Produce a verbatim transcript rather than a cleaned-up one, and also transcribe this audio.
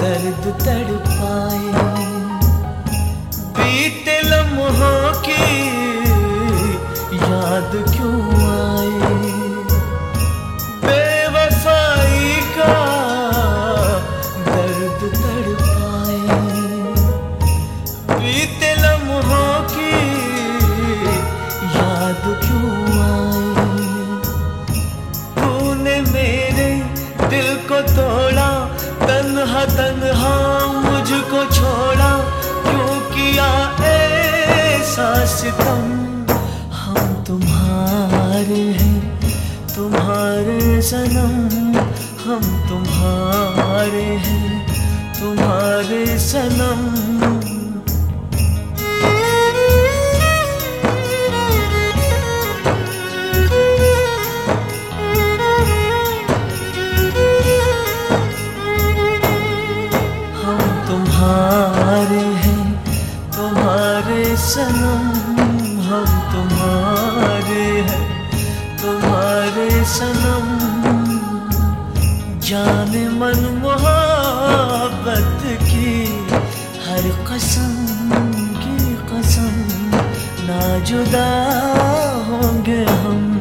दर्द तड़पाए। बीते लम्हों की याद क्यों आए, बेवफाई का दर्द तड़पाए। बीते लम्हों की याद क्यों आए, तूने मेरे दिल को तोड़ा, तन्हा तन्हा मुझको छोड़ा, क्यों किया ऐसा सितम। हम तुम्हारे हैं तुम्हारे सनम, हम तुम्हारे हैं तुम्हारे सनम। तुम्हारे हैं तुम्हारे सनम, हम तुम्हारे हैं तुम्हारे सनम। जाने मन मोहब्बत की हर कसम की कसम, ना जुदा होंगे हम।